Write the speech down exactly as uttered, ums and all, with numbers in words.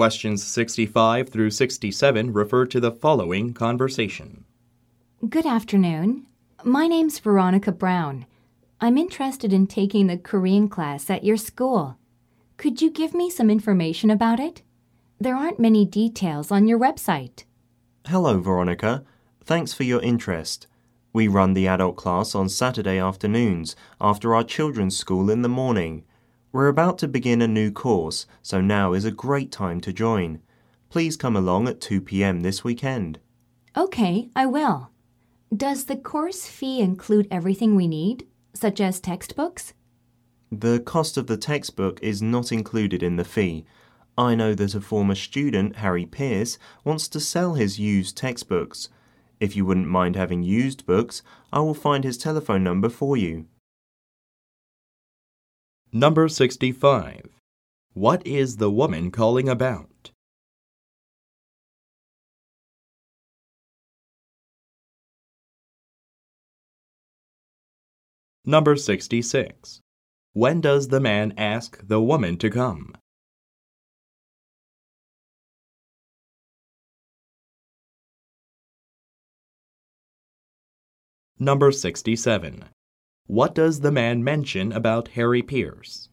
Questions sixty-five through sixty-seven refer to the following conversation. Good afternoon. My name's Veronica Brown. I'm interested in taking the Korean class at your school. Could you give me some information about it? There aren't many details on your website. Hello, Veronica. Thanks for your interest. We run the adult class on Saturday afternoons after our children's school in the morning. We're about to begin a new course, so now is a great time to join. Please come along at two p.m. this weekend. Okay, I will. Does the course fee include everything we need, such as textbooks? The cost of the textbook is not included in the fee. I know that a former student, Harry Pierce, wants to sell his used textbooks. If you wouldn't mind having used books, I will find his telephone number for you. Number sixty-five. What is the woman calling about? Number sixty-six. When does the man ask the woman to come? Number sixty-seven. What does the man mention about Harry Pierce?